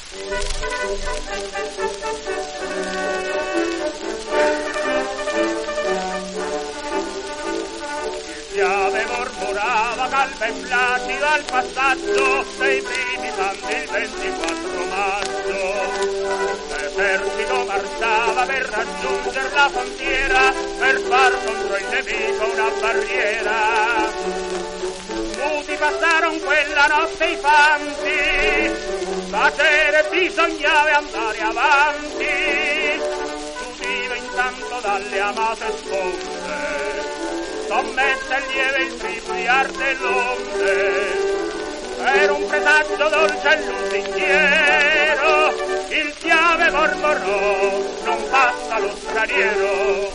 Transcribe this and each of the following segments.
Piave mormorava calma e placido al passaggio dei primi santi il 24 maggio. L'esercito marciava per raggiungere la frontiera, per far contro il nemico una barriera. Muti passarono quella notte i fanti, tacere bisognava andare avanti. S'udiva intanto dalle amate sponde sommessa e lieve il tripliar dell'onde. Era un presagio dolce e lusinghiero, il chiave mormorò, non passa lo straniero.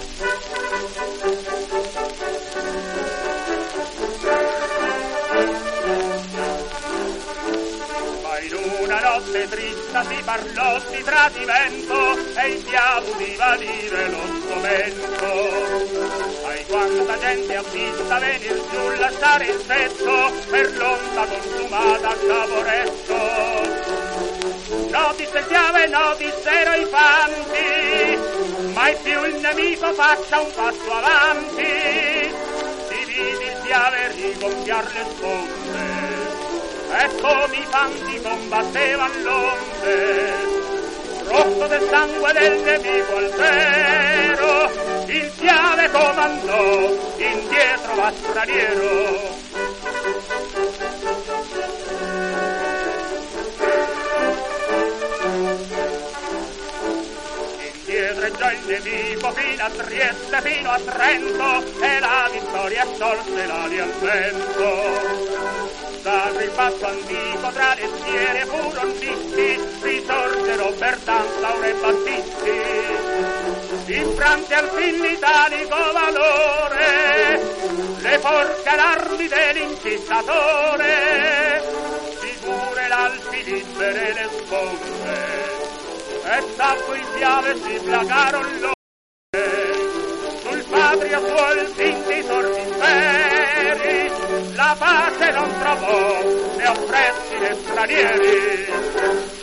Ma in una notte trista si parlò di tradimento e il chiavo udiva dire lo sgomento. Ai quanta gente ha vista venir giù lasciare il tetto per l'onda consumata a Caporetto. No, disse il chiave, no, dissero i fanti, mai più il nemico faccia un passo avanti. Si vide il chiave rigonfiar le sponde e come i fanti combattevan l'onde. Rosso del sangue del nemico altero, il chiave comandò, indietro va straniero. Indietro è già il nemico fino a Trieste, fino a Trento, e la vittoria sciolse l'ali al vento. Dato il passo antico tra le schiere furono visti, risorgero per Laura e Battisti. Infranti al fin l'italico valore, le forche l'armi dell'incisatore, sicure l'Alpi libere le sponde, e tappo il chiave si placaron l'ore. Sul patria suol vinti sorti imperi, la pace non trovò né oppressi né stranieri.